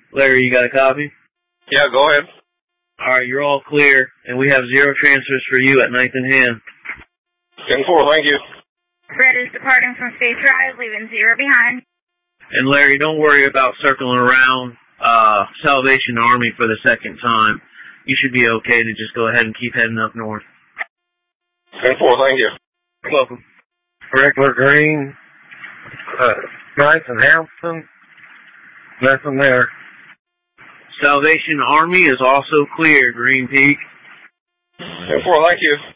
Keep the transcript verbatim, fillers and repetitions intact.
Larry, you got a copy? Yeah, go ahead. Alright, you're all clear, and we have zero transfers for you at ninth and Hand. ten four, thank you. Red is departing from State Drive, leaving zero behind. And Larry, don't worry about circling around uh, Salvation Army for the second time. You should be okay to just go ahead and keep heading up north. ten four, thank you. You're welcome. Regular green, uh, Nice and Hampton, nothing there. Salvation Army is also clear, Green Peak. ten four, thank you.